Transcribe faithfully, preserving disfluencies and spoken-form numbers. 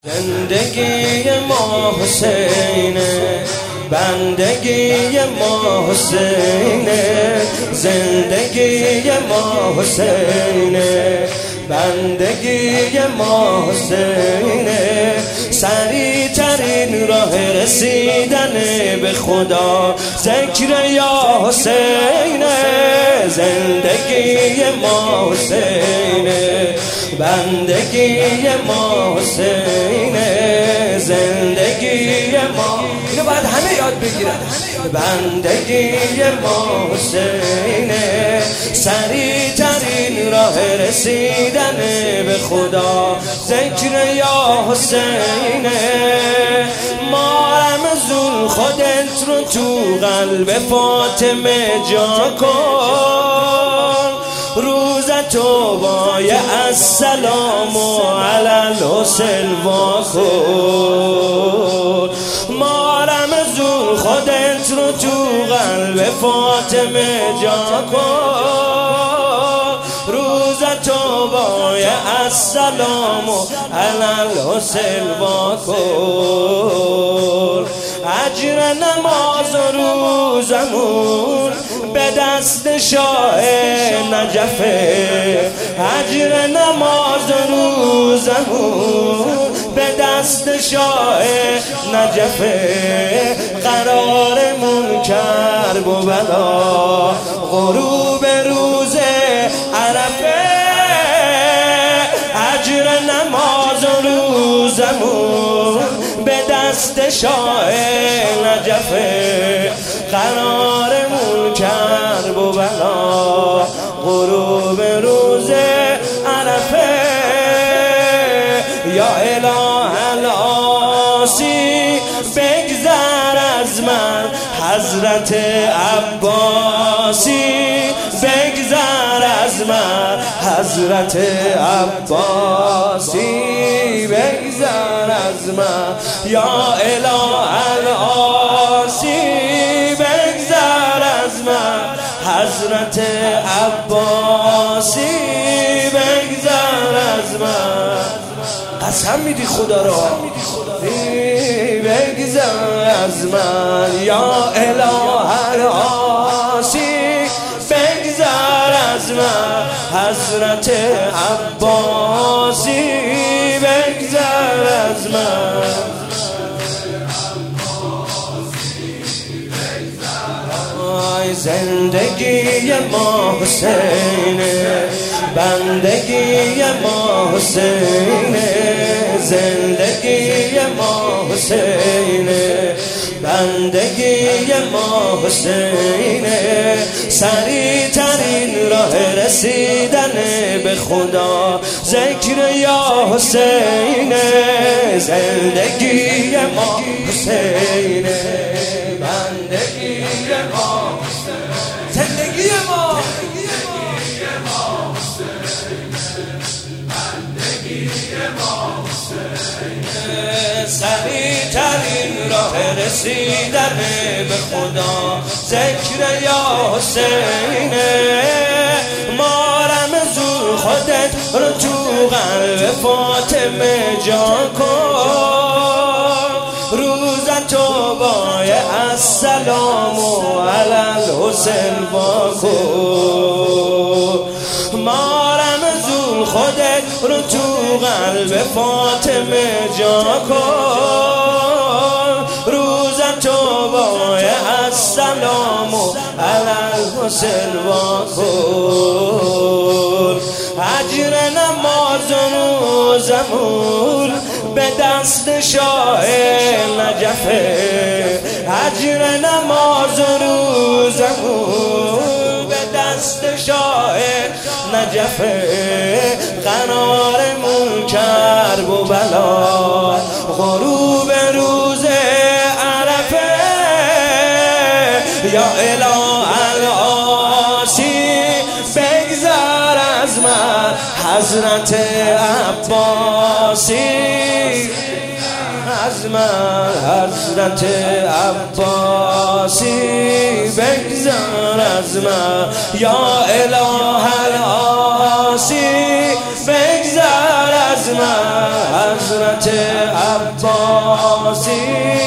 زندگی ما حسینه، بندگی ما حسینه. زندگی ما حسینه، بندگی ما حسینه. سریع ترین راه رسیدن به خدا ذکر یا حسینه. زندگی ما حسینه، بندگی ما حسینه. زندگی ما، اینو باید همه یاد بگیرن. بندگی ما حسینه، سریع ترین راه رسیدن به خدا ذکر یا حسینه. ما رمزون خودت رو تو قلب فاطمه جا کن. روز توبای السلام علی الحسین وا کن. ما رمزون خودت رو تو قلب فاطمه جا کن. روز توبای السلام علی الحسین وا کن. اجر نماز و روزمون به دست شاه نجفه. اجر نماز و روزمون به دست شاه نجفه. قرارمون کرب و بلا غروب روز عرفه. اجر نماز و روزمون به دست شاه نجفه. قرارمون کرب و بلا غروب روز عرفه. یا اله الاسی بگذر از من حضرت عباسی. بگذر از من حضرت عباسی. بگذر از من یا اله الاسی. بگذر از من حضرت عباسی. بگذر از من. قسم میدی خدا را. بگذر از من یا اله الاسی. بگذر از من حضرت عباسی. بگذر از من. زندگی ما حسینه، بندگی ما حسینه. زندگی ما حسینه، بندگی ما حسینه. سریع ترین راه رسیدن به خدا ذکر یا حسینه. زندگی ما حسینه، بندگی ما حسینه. زندگی ما سریع ترین راه رسیدن به خدا ذکر یا حسینه. ما رمزون خودت رو تو قلب فاطمه جا کن. روز توبای السلام علی الحسین وا کن. ما رمزون خودت رو تو قلب فاطمه جا کن. روز توبای السلام علی الحسین وا کن. اجر نماز و روزمون به دست شاه نجفه. اجر نماز و روزمون به دست شاه نجفه. قرارمون کرب و بلا غروب روز عرفه. یا اله الاسی بگذر از من حضرت عباسی. از من حضرت عباسی. بگذر از من یا اله الاسی. بگذر از من حضرت عباسی